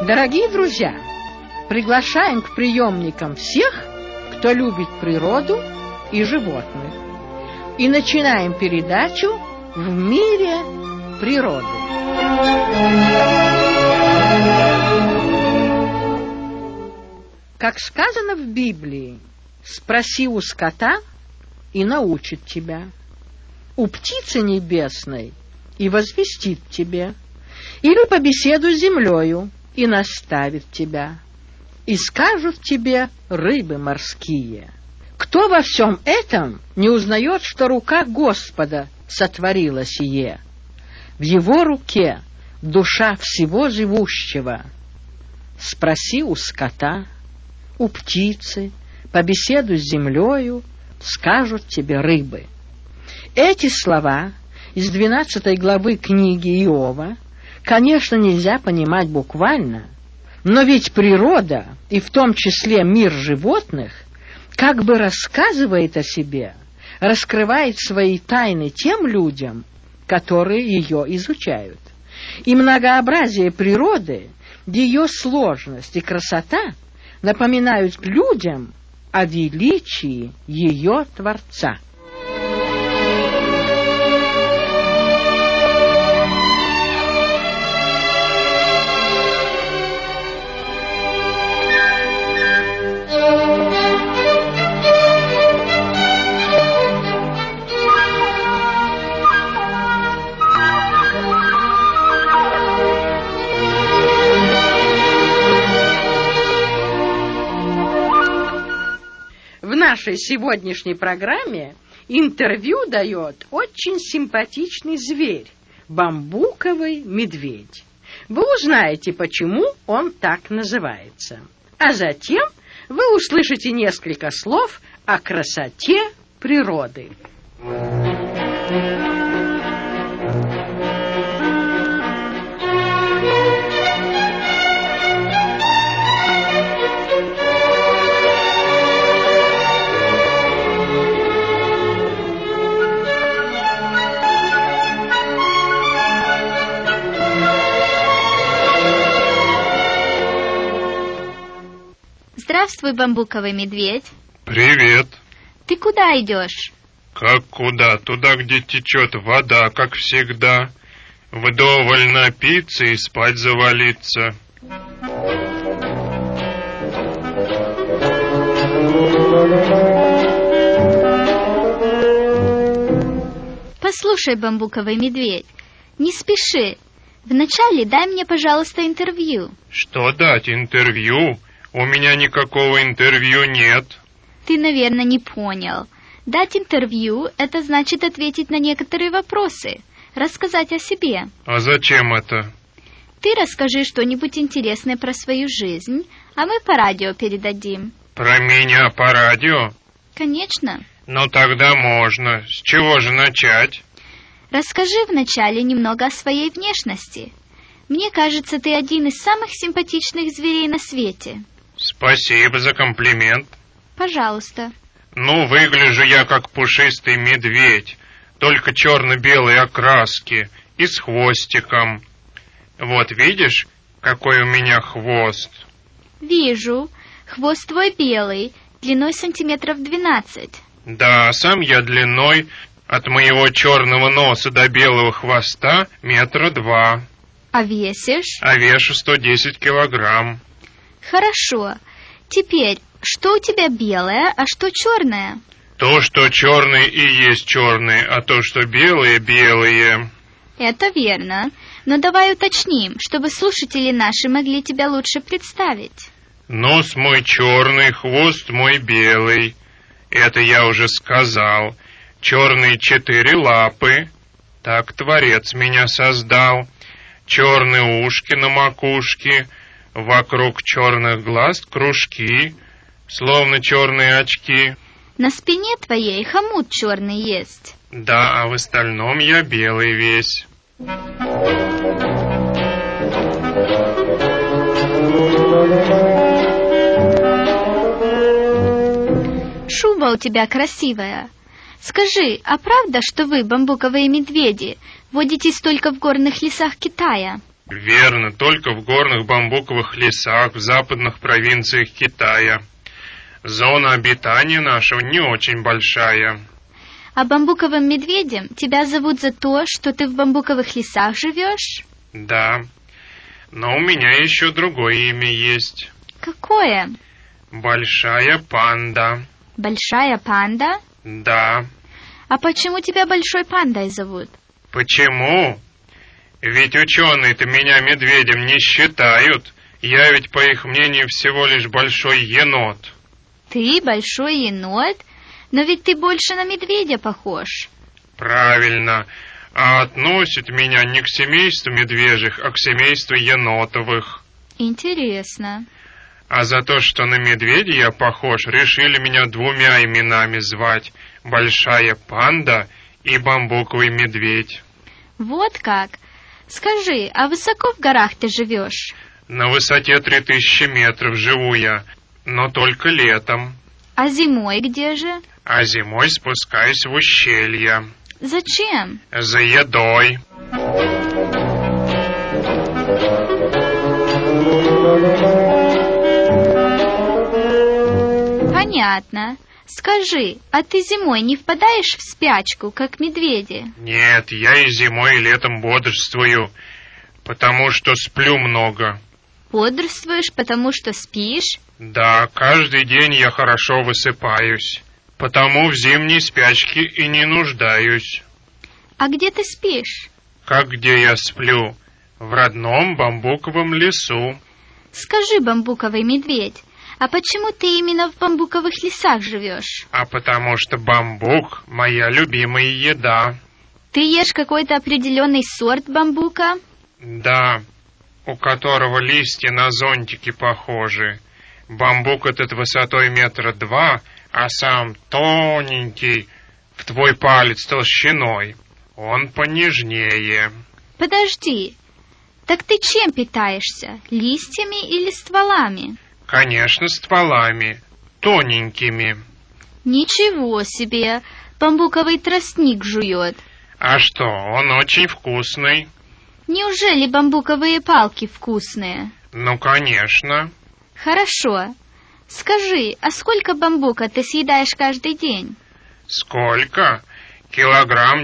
Дорогие друзья, приглашаем к приемникам всех, кто любит природу и животных. И начинаем передачу «В мире природы». Как сказано в Библии, спроси у скота и научит тебя, у птицы небесной и возвестит тебе, или побеседуй с землею и наставит тебя, и скажут тебе рыбы морские. Кто во всем этом не узнает, что рука Господа сотворила сие? В его руке душа всего живущего. Спроси у скота, у птицы, побеседуй с землею, скажут тебе рыбы. Эти слова из 12 главы книги Иова, конечно, нельзя понимать буквально, но ведь природа, и в том числе мир животных, как бы рассказывает о себе, раскрывает свои тайны тем людям, которые ее изучают. И многообразие природы, ее сложность и красота напоминают людям о величии ее Творца. В нашей сегодняшней программе интервью дает очень симпатичный зверь – бамбуковый медведь. Вы узнаете, почему он так называется. А затем вы услышите несколько слов о красоте природы. Здравствуй, бамбуковый медведь. Привет. Ты куда идешь? Как куда? Туда, где течет вода, как всегда. Вдоволь напиться и спать завалиться. Послушай, бамбуковый медведь, не спеши. Вначале дай мне, пожалуйста, интервью. Что дать интервью? У меня никакого интервью нет. Ты, наверное, не понял. Дать интервью – это значит ответить на некоторые вопросы, рассказать о себе. А зачем это? Ты расскажи что-нибудь интересное про свою жизнь, а мы по радио передадим. Про меня по радио? Конечно. Ну тогда можно. С чего же начать? Расскажи вначале немного о своей внешности. Мне кажется, ты один из самых симпатичных зверей на свете. Спасибо за комплимент. Пожалуйста. Ну, выгляжу я как пушистый медведь, только черно-белой окраски и с хвостиком. Вот видишь, какой у меня хвост? Вижу. Хвост твой белый, длиной сантиметров 12. Да, сам я длиной от моего черного носа до белого хвоста 1,2 метра. А весишь? А вешу 110 килограмм. Хорошо. Теперь, что у тебя белое, а что черное? То, что черное и есть черное, а то, что белое, белое. Это верно. Но давай уточним, чтобы слушатели наши могли тебя лучше представить. Нос мой черный, хвост мой белый. Это я уже сказал. Черные 4 лапы. Так Творец меня создал. Черные ушки на макушке. Вокруг черных глаз кружки, словно черные очки. На спине твоей хомут черный есть. Да, а в остальном я белый весь. Шуба у тебя красивая. Скажи, а правда, что вы, бамбуковые медведи, водитесь только в горных лесах Китая? Верно, только в горных бамбуковых лесах в западных провинциях Китая. Зона обитания нашего не очень большая. А бамбуковым медведем тебя зовут за то, что ты в бамбуковых лесах живешь? Да, но у меня еще другое имя есть. Какое? Большая панда. Большая панда? Да. А почему тебя большой пандой зовут? Почему? Ведь ученые-то меня медведем не считают. Я ведь, по их мнению, всего лишь большой енот. Ты большой енот? Но ведь ты больше на медведя похож. Правильно. А относят меня не к семейству медвежьих, а к семейству енотовых. Интересно. А за то, что на медведя я похож, решили меня двумя именами звать. Большая панда и бамбуковый медведь. Вот как. Скажи, а высоко в горах ты живешь? На высоте 3000 метров живу я, но только летом. А зимой где же? А зимой спускаюсь в ущелье. Зачем? За едой. Понятно. Скажи, а ты зимой не впадаешь в спячку, как медведи? Нет, я и зимой, и летом бодрствую, потому что сплю много. Бодрствуешь, потому что спишь? Да, каждый день я хорошо высыпаюсь, потому в зимней спячке и не нуждаюсь. А где ты спишь? Как где я сплю? В родном бамбуковом лесу. Скажи, бамбуковый медведь, а почему ты именно в бамбуковых лесах живешь? А потому что бамбук — моя любимая еда. Ты ешь какой-то определенный сорт бамбука? Да, у которого листья на зонтики похожи. Бамбук этот высотой 2 метра, а сам тоненький, в твой палец толщиной. Он понежнее. Подожди, так ты чем питаешься? Листьями или стволами? Конечно, стволами, тоненькими. Ничего себе, бамбуковый тростник жует. А что, он очень вкусный. Неужели бамбуковые палки вкусные? Ну, конечно. Хорошо. Скажи, а сколько бамбука ты съедаешь каждый день? Сколько? Килограмм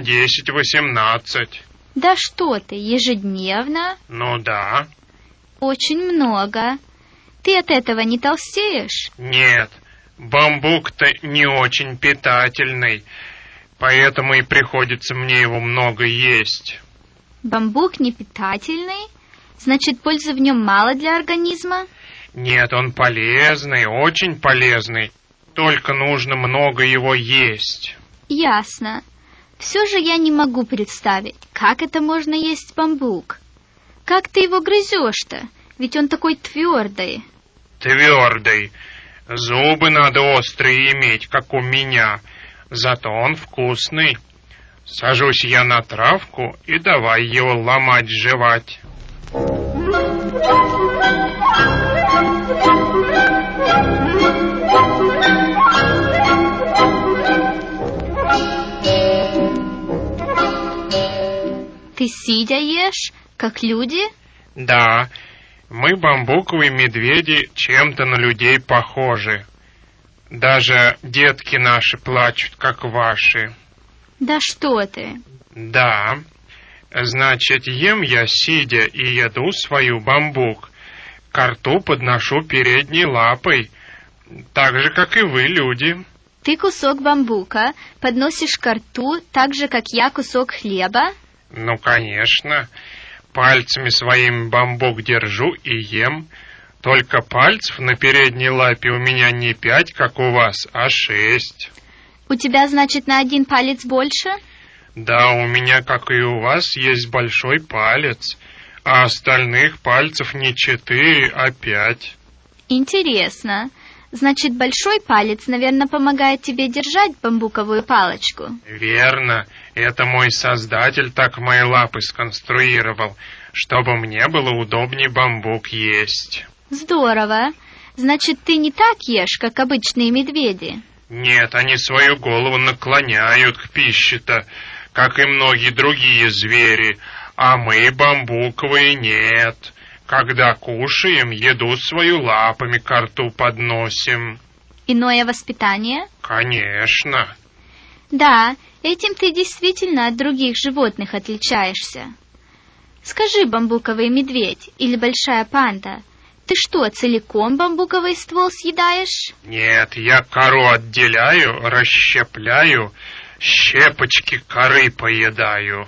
10-18. Да что ты, ежедневно? Ну да. Очень много. Ты от этого не толстеешь? Нет, бамбук-то не очень питательный, поэтому и приходится мне его много есть. Бамбук не питательный? Значит, пользы в нем мало для организма? Нет, он полезный, очень полезный, только нужно много его есть. Ясно. Все же я не могу представить, как это можно есть бамбук. Как ты его грызешь-то? Ведь он такой твердый. Твердый. Зубы надо острые иметь, как у меня. Зато он вкусный. Сажусь я на травку и давай его ломать, жевать. Ты сидя ешь, как люди? Да, мы, бамбуковые медведи, чем-то на людей похожи. Даже детки наши плачут, как ваши. Да что ты? Да, значит, ем я сидя и еду свою бамбук. Ко рту подношу передней лапой, так же, как и вы, люди. Ты кусок бамбука подносишь ко рту так же, как я кусок хлеба? Ну, конечно. Пальцами своими бамбук держу и ем. Только пальцев на передней лапе у меня не 5, как у вас, а 6. У тебя, значит, на один палец больше? Да, у меня, как и у вас, есть большой палец, а остальных пальцев не 4, а 5. Интересно. Значит, большой палец, наверное, помогает тебе держать бамбуковую палочку. Верно. Это мой создатель так мои лапы сконструировал, чтобы мне было удобнее бамбук есть. Здорово. Значит, ты не так ешь, как обычные медведи? Нет, они свою голову наклоняют к пище-то, как и многие другие звери, А мы, бамбуковые, нет. Когда кушаем, еду свою лапами ко рту подносим. Иное воспитание? Конечно. Да, этим ты действительно от других животных отличаешься. Скажи, бамбуковый медведь или большая панда, ты что, целиком бамбуковый ствол съедаешь? Нет, я кору отделяю, расщепляю, щепочки коры поедаю.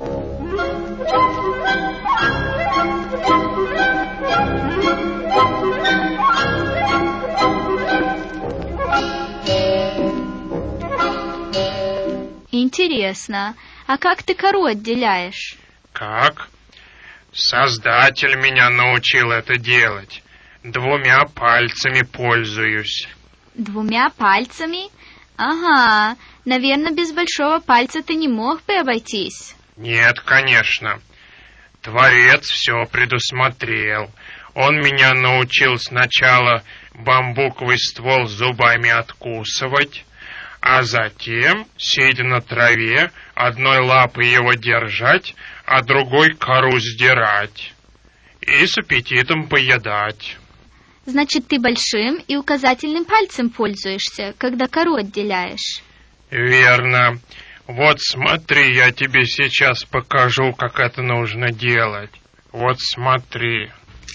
Интересно, а как ты кору отделяешь? Как? Создатель меня научил это делать. 2 пальцами пользуюсь. 2 пальцами? Ага, наверное, без большого пальца ты не мог бы обойтись. Нет, конечно. Творец все предусмотрел. Он меня научил сначала бамбуковый ствол зубами откусывать, а затем, сидя на траве, одной лапой его держать, а другой кору сдирать и с аппетитом поедать. Значит, ты большим и указательным пальцем пользуешься, когда кору отделяешь. Верно. Вот смотри, я тебе сейчас покажу, как это нужно делать. Вот смотри.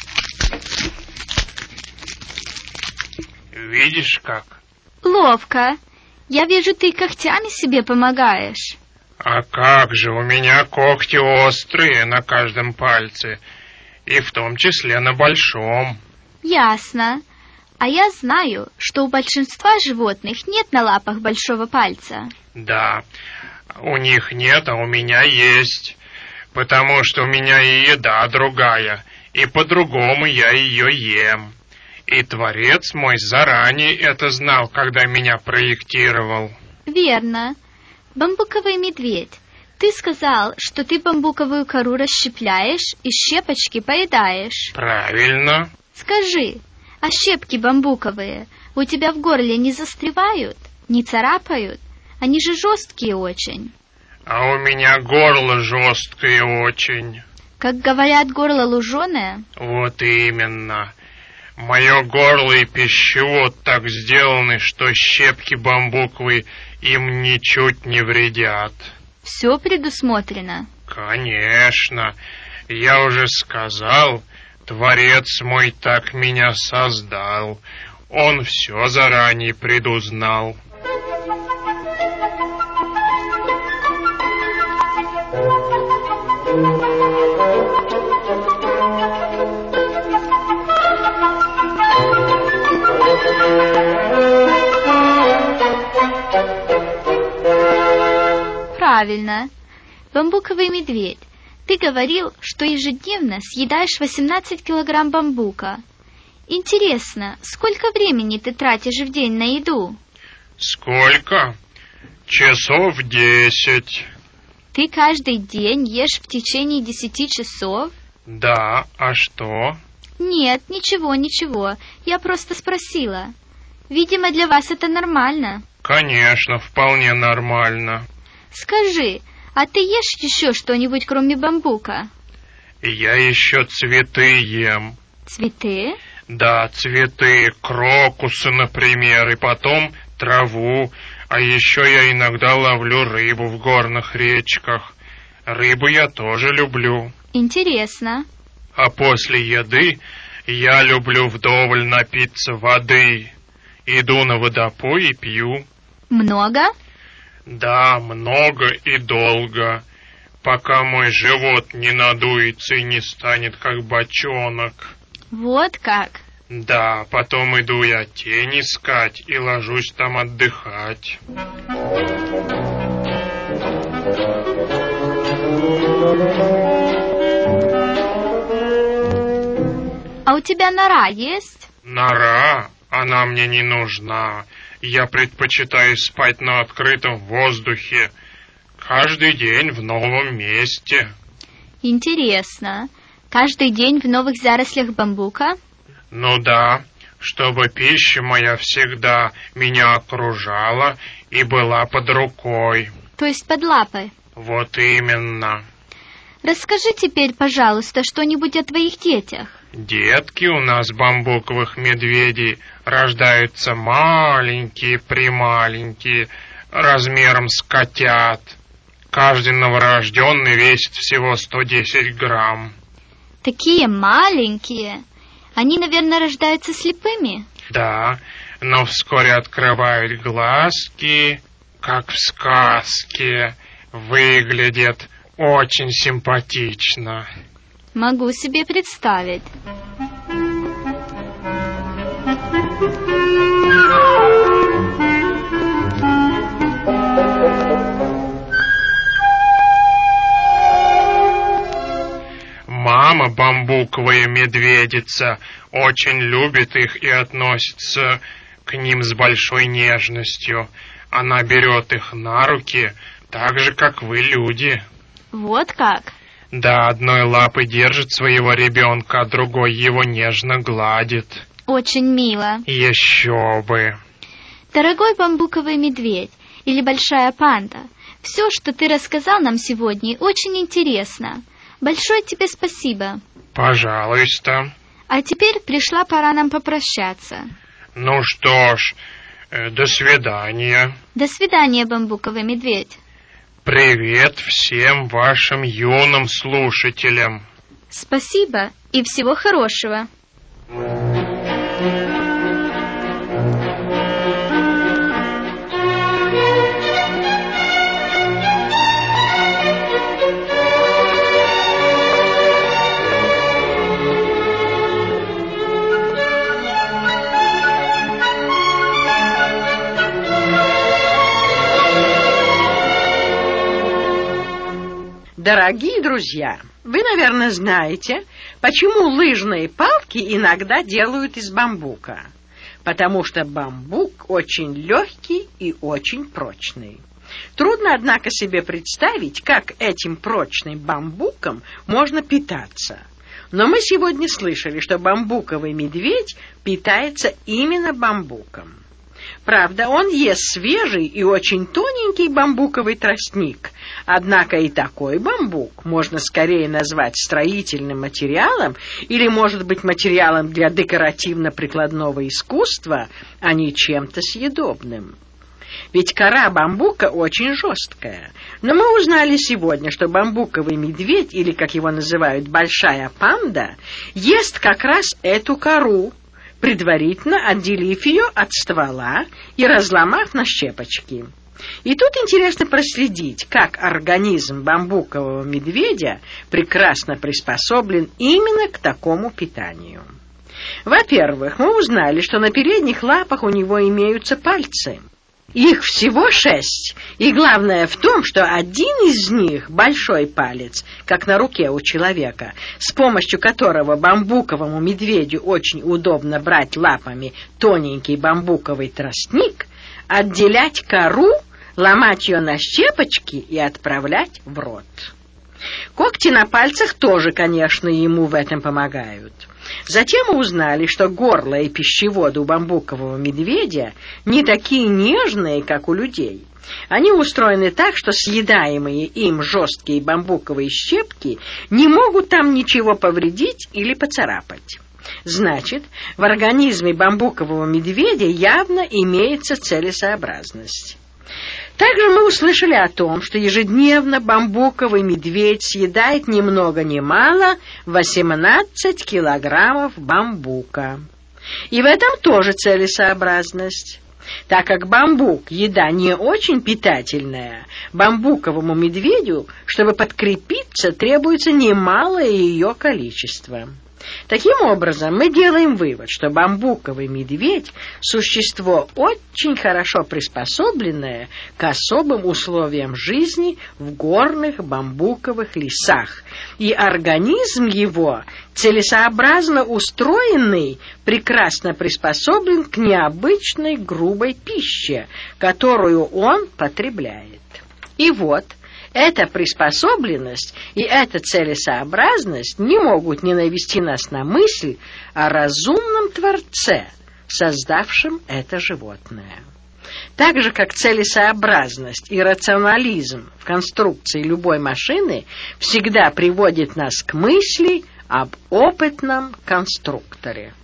Видишь как? Ловко. Я вижу, ты когтями себе помогаешь. А как же, у меня когти острые на каждом пальце, и в том числе на большом. Ясно. А я знаю, что у большинства животных нет на лапах большого пальца. Да, у них нет, а у меня есть, потому что у меня и еда другая, и по-другому я ее ем. И Творец мой заранее это знал, когда меня проектировал. Верно. Бамбуковый медведь, ты сказал, что ты бамбуковую кору расщепляешь и щепочки поедаешь. Правильно. Скажи, а щепки бамбуковые у тебя в горле не застревают, не царапают? Они же жесткие очень. А у меня горло жесткое очень. Как говорят, горло луженое? Вот именно. Мое горло и пищевод так сделаны, что щепки бамбуковые им ничуть не вредят. Все предусмотрено. Конечно. Я уже сказал, Творец мой так меня создал. Он все заранее предузнал. Правильно. Бамбуковый медведь, ты говорил, что ежедневно съедаешь 18 килограмм бамбука. Интересно, сколько времени ты тратишь в день на еду? Сколько? Часов 10. Ты каждый день ешь в течение 10 часов? Да, а что? Нет, ничего, я просто спросила. Видимо, для вас это нормально. Конечно, вполне нормально. Скажи, а ты ешь еще что-нибудь, кроме бамбука? Я еще цветы ем. Цветы? Да, цветы, крокусы, например, и потом траву. А еще я иногда ловлю рыбу в горных речках. Рыбу я тоже люблю. Интересно. А после еды я люблю вдоволь напиться воды. Иду на водопой и пью. Много? Да, много и долго, пока мой живот не надуется и не станет как бочонок. Вот как? Да, потом иду я тень искать и ложусь там отдыхать. А у тебя нора есть? Нора? Она мне не нужна. Я предпочитаю спать на открытом воздухе. Каждый день в новом месте. Интересно. Каждый день в новых зарослях бамбука? Ну да, чтобы пища моя всегда меня окружала и была под рукой. То есть под лапой? Вот именно. Расскажи теперь, пожалуйста, что-нибудь о твоих детях. Детки у нас бамбуковых медведей рождаются маленькие-прималенькие, размером с котят. Каждый новорожденный весит всего 110 грамм. Такие маленькие. Они, наверное, рождаются слепыми? Да, но вскоре открывают глазки, как в сказке. Выглядят очень симпатично. Могу себе представить. Мама, бамбуковая медведица, очень любит их и относится к ним с большой нежностью. Она берет их на руки, так же, как вы, люди. Вот как? Да, одной лапой держит своего ребенка, а другой его нежно гладит. Очень мило. Еще бы. Дорогой бамбуковый медведь или большая панда, все, что ты рассказал нам сегодня, очень интересно. Большое тебе спасибо. Пожалуйста. А теперь пришла пора нам попрощаться. Ну что ж, до свидания. До свидания, бамбуковый медведь. Привет всем вашим юным слушателям. Спасибо и всего хорошего. Дорогие друзья, вы, наверное, знаете, почему лыжные палки иногда делают из бамбука. Потому что бамбук очень легкий и очень прочный. Трудно, однако, себе представить, как этим прочным бамбуком можно питаться. Но мы сегодня слышали, что бамбуковый медведь питается именно бамбуком. Правда, он ест свежий и очень тоненький бамбуковый тростник. Однако и такой бамбук можно скорее назвать строительным материалом или, может быть, материалом для декоративно-прикладного искусства, а не чем-то съедобным. Ведь кора бамбука очень жесткая. Но мы узнали сегодня, что бамбуковый медведь, или, как его называют, большая панда, ест как раз эту кору, предварительно отделив ее от ствола и разломав на щепочки. И тут интересно проследить, как организм бамбукового медведя прекрасно приспособлен именно к такому питанию. Во-первых, мы узнали, что на передних лапах у него имеются пальцы. Их всего 6, и главное в том, что один из них, большой палец, как на руке у человека, с помощью которого бамбуковому медведю очень удобно брать лапами тоненький бамбуковый тростник, отделять кору, ломать ее на щепочки и отправлять в рот. Когти на пальцах тоже, конечно, ему в этом помогают. Затем мы узнали, что горло и пищеводы у бамбукового медведя не такие нежные, как у людей. Они устроены так, что съедаемые им жесткие бамбуковые щепки не могут там ничего повредить или поцарапать. Значит, в организме бамбукового медведя явно имеется целесообразность. Также мы услышали о том, что ежедневно бамбуковый медведь съедает ни много ни мало 18 килограммов бамбука. И в этом тоже целесообразность. Так как бамбук – еда не очень питательная, бамбуковому медведю, чтобы подкрепиться, требуется немалое ее количество. Таким образом, мы делаем вывод, что бамбуковый медведь – существо очень хорошо приспособленное к особым условиям жизни в горных бамбуковых лесах, и организм его, целесообразно устроенный, прекрасно приспособлен к необычной грубой пище, которую он потребляет. И вот, эта приспособленность и эта целесообразность не могут не навести нас на мысль о разумном Творце, создавшем это животное. Так же, как целесообразность и рационализм в конструкции любой машины всегда приводит нас к мысли об опытном конструкторе.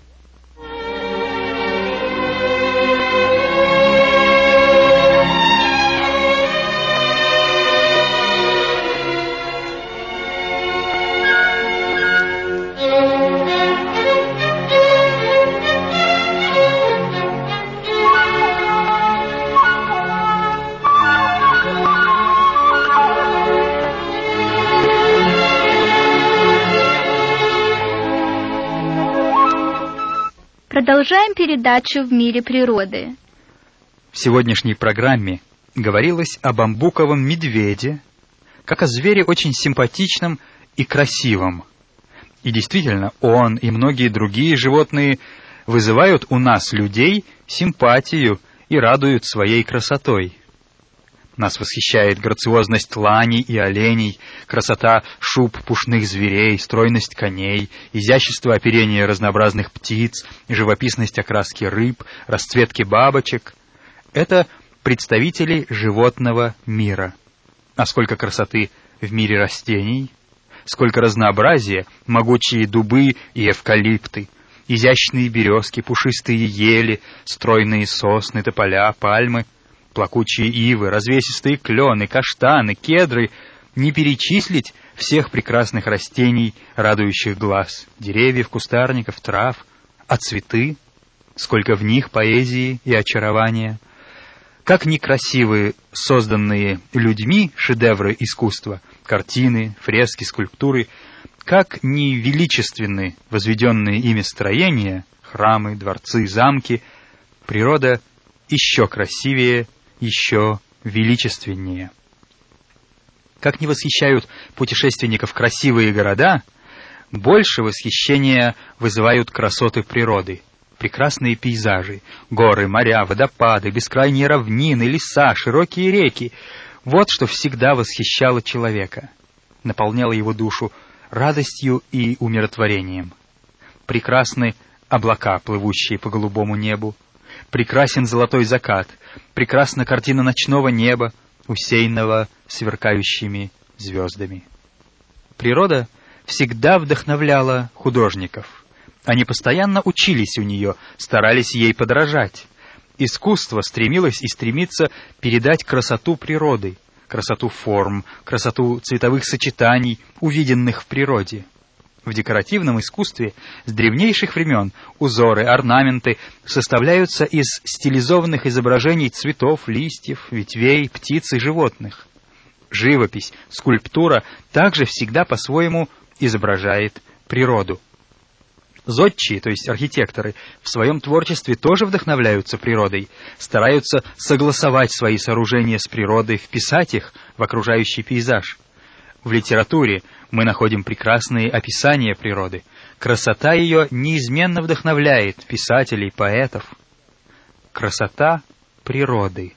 Продолжаем передачу «В мире природы». В сегодняшней программе говорилось о бамбуковом медведе, как о звере очень симпатичном и красивом. И действительно, он и многие другие животные вызывают у нас, людей, симпатию и радуют своей красотой. Нас восхищает грациозность ланей и оленей, красота шуб пушных зверей, стройность коней, изящество оперения разнообразных птиц, живописность окраски рыб, расцветки бабочек. Это представители животного мира. А сколько красоты в мире растений, сколько разнообразия, могучие дубы и эвкалипты, изящные березки, пушистые ели, стройные сосны, тополя, пальмы, плакучие ивы, развесистые клены, каштаны, кедры, не перечислить всех прекрасных растений, радующих глаз, деревьев, кустарников, трав, а цветы, сколько в них поэзии и очарования. Как некрасивы созданные людьми шедевры искусства, картины, фрески, скульптуры, как невеличественны возведенные ими строения, храмы, дворцы, замки, природа еще красивее, еще величественнее. Как не восхищают путешественников красивые города, больше восхищения вызывают красоты природы, прекрасные пейзажи, горы, моря, водопады, бескрайние равнины, леса, широкие реки. Вот что всегда восхищало человека, наполняло его душу радостью и умиротворением. Прекрасны облака, плывущие по голубому небу, прекрасен золотой закат, прекрасна картина ночного неба, усеянного сверкающими звездами. Природа всегда вдохновляла художников. Они постоянно учились у нее, старались ей подражать. Искусство стремилось и стремится передать красоту природы, красоту форм, красоту цветовых сочетаний, увиденных в природе. В декоративном искусстве с древнейших времен узоры, орнаменты составляются из стилизованных изображений цветов, листьев, ветвей, птиц и животных. Живопись, скульптура также всегда по-своему изображает природу. Зодчие, то есть архитекторы, в своем творчестве тоже вдохновляются природой, стараются согласовать свои сооружения с природой, вписать их в окружающий пейзаж. В литературе мы находим прекрасные описания природы. Красота ее неизменно вдохновляет писателей, поэтов. Красота природы.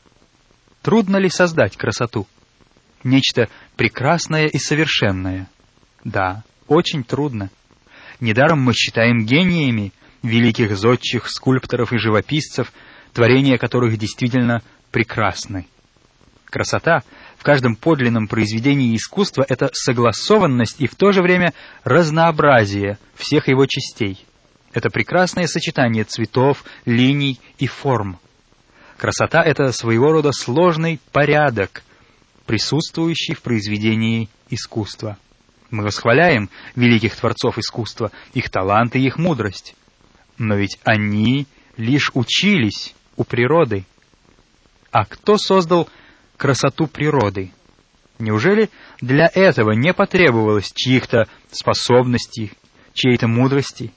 Трудно ли создать красоту? Нечто прекрасное и совершенное. Да, очень трудно. Недаром мы считаем гениями великих зодчих, скульпторов и живописцев, творения которых действительно прекрасны. Красота в каждом подлинном произведении искусства — это согласованность и в то же время разнообразие всех его частей. Это прекрасное сочетание цветов, линий и форм. Красота — это своего рода сложный порядок, присутствующий в произведении искусства. Мы восхваляем великих творцов искусства, их талант и их мудрость. Но ведь они лишь учились у природы. А кто создал красоту природы? Неужели для этого не потребовалось чьих-то способностей, чьей-то мудрости?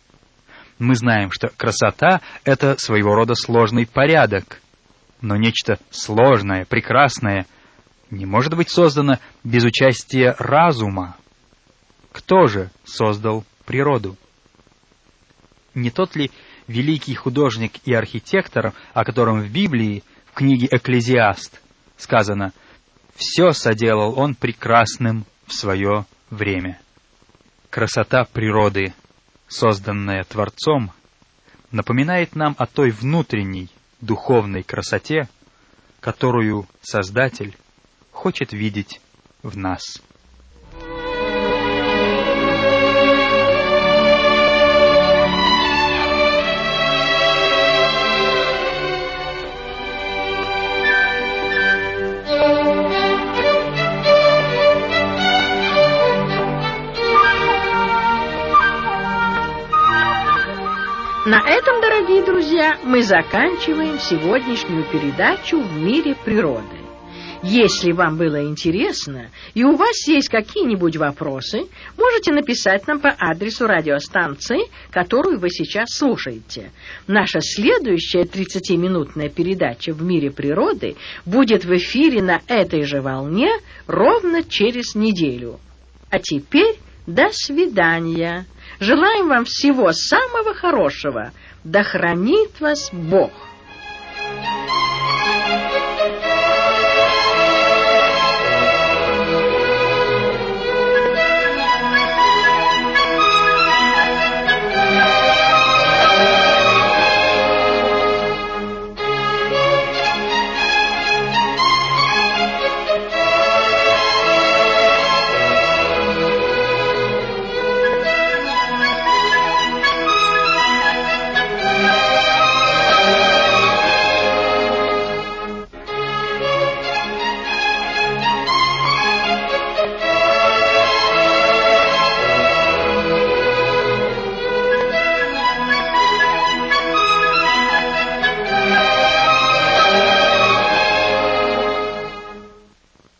Мы знаем, что красота — это своего рода сложный порядок, но нечто сложное, прекрасное не может быть создано без участия разума. Кто же создал природу? Не тот ли великий художник и архитектор, о котором в Библии, в книге «Экклезиаст» сказано: «Все соделал он прекрасным в свое время». Красота природы, созданная Творцом, напоминает нам о той внутренней, духовной красоте, которую Создатель хочет видеть в нас. На этом, дорогие друзья, мы заканчиваем сегодняшнюю передачу «В мире природы». Если вам было интересно и у вас есть какие-нибудь вопросы, можете написать нам по адресу радиостанции, которую вы сейчас слушаете. Наша следующая 30-минутная передача «В мире природы» будет в эфире на этой же волне ровно через неделю. А теперь до свидания. Желаем вам всего самого хорошего. Да хранит вас Бог.